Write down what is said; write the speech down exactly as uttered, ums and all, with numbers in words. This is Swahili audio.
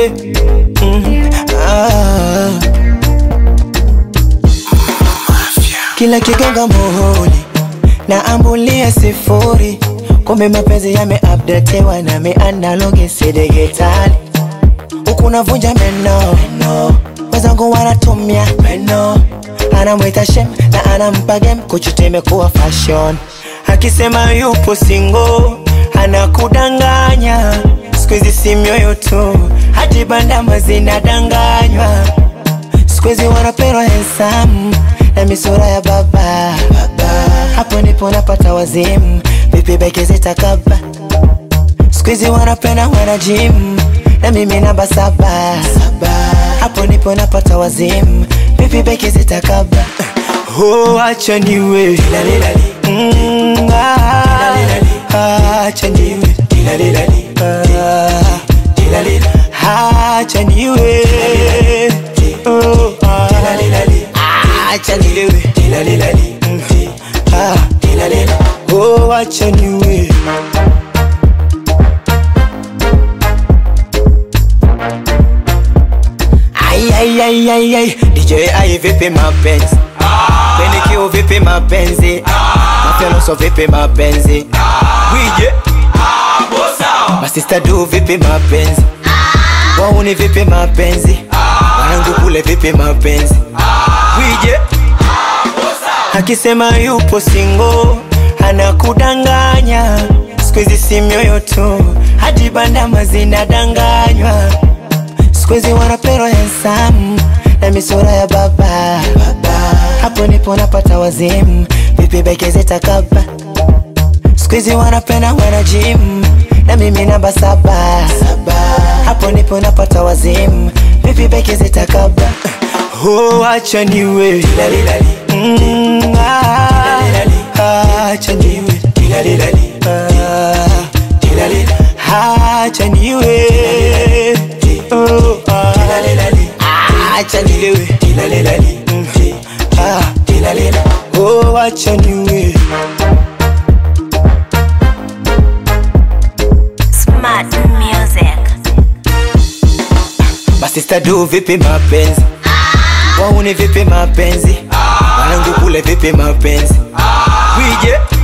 yeah. Mm. Ah. Kila kigonga muhuri na ambulia sifuri, kumbe mapenzi yame updatewa na mi analogi si digitali. Huku navunja meno, meno. Wazangu wanatumia meno. Anamwita shem na anampa game, kuchutime kuwa fashion. Akisema yupo single, anakudanganya. Squeezy si mioyo tu, hadi bandama zinadanganywa. Squeezy wanapendwa handsome na misura ya baba, baba. Hapo nipo napata wazimu, vipi beke zitakaba. Squeezy wanapenda wana gym na mimi namba saba, saba. Hapo nipo napata wazimu, vipi beke zitakaba. Oh, acha niwe mm, ah, acha niwe ah, acha niwe oh, ah, acha niwe mm, ah, oh, acha niwe. Ay, ay, ay, ay, ay. D J ai vipi mapenzi, Penikio vipi mapenzi, Mafianoso vipi mapenzi, Wije Masista du vipi mapenzi, Wauni vipi mapenzi, Wanangu kule vipi mapenzi, Wije akisema yupo single, anakudanganya. Squeezy si mioyo tu, hadi bandama zinadanganywa. Squeezy wanapendwa handsome na misura ya baba, baba. Hapo nipo napata wazimu, vipi beke zitakaba. Squeezy wanapenda wana gym na mimi namba saba, saba. Hapo nipo napata wazimu, vipi beke zitakaba. Oh, acha niwe mm, ah, acha niwe ah, acha niwe oh, ah, acha niwe mm, ah, oh, acha niwe. Smart music. Masista du vipi mapenzi, Wauni vipi mapenzi, Wanangu kule vipi mapenzi, Wije